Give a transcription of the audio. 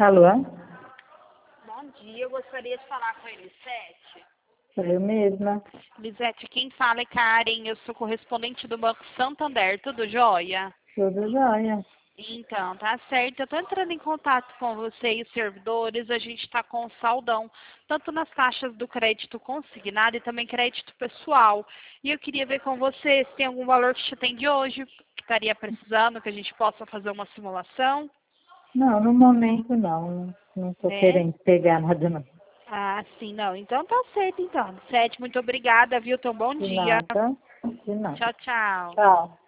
Alô? Bom dia, eu gostaria de falar com a Elisete. Sou eu mesma. Elisete, quem fala é Karen, eu sou correspondente do Banco Santander, tudo jóia? Tudo jóia. Então, tá certo. Eu tô entrando em contato com você e os servidores, a gente tá com um saldão, tanto nas taxas do crédito consignado e também crédito pessoal. E eu queria ver com você se tem algum valor que te atende hoje, que estaria precisando, que a gente possa fazer uma simulação, Não, no momento não. Não tô né? querendo pegar nada não. Ah, sim, não. Então tá certo, então. Sete, muito obrigada, viu? Então, bom De dia. nada. De nada. Tchau, tchau. Tchau.